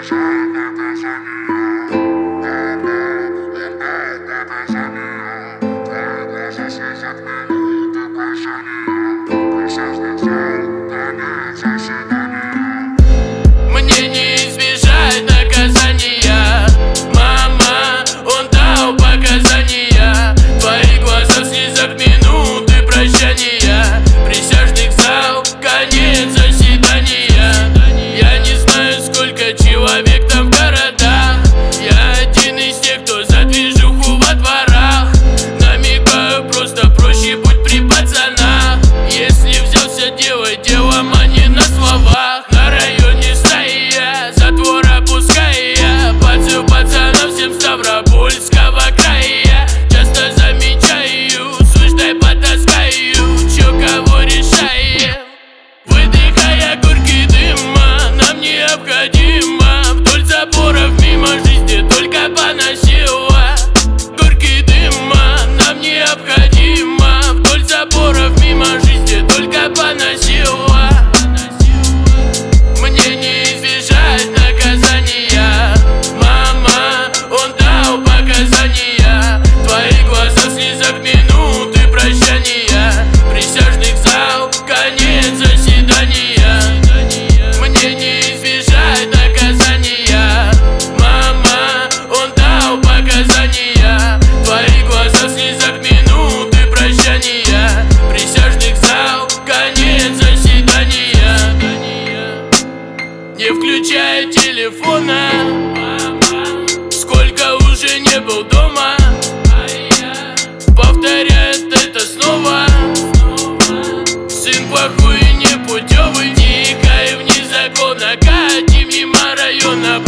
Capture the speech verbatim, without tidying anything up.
Мне не избежать наказания. Мама, он дал показания. Твои глаза в слезах, минуты прощания. Присяжных зал, конец заседания. Я не знаю, сколько человек там в городах. Я один из тех, кто за движуху во дворах. Намекаю, просто проще будь при пацанах. Если взялся делать делом, а не на словах. На районе стаи я, затвор опускай я. Пацан пацанам всем Ставропольского края. Часто замечаю, слышь, дай потаскаю. Чё кого решаем? Выдыхая горький дыма, нам необходимо. Вдоль заборов мимо жизни только поносила. Горький дыма, нам необходимо. Вдоль заборов мимо жизни только поносила. Мне не избежать наказания. Мама, он дал показания. Твои глаза в слезах, минуты прощания. Присяжных зал, конец заседания. Мне не избежать наказания. Мама, он дал показания. Твои глаза в слезах, минуты прощания. Присяжных зал, конец заседания. Не включая телефона, сколько уже не был дома. Повторяет это снова. Сын плохой и непутевый, тихо и вне закона. Кати мимо района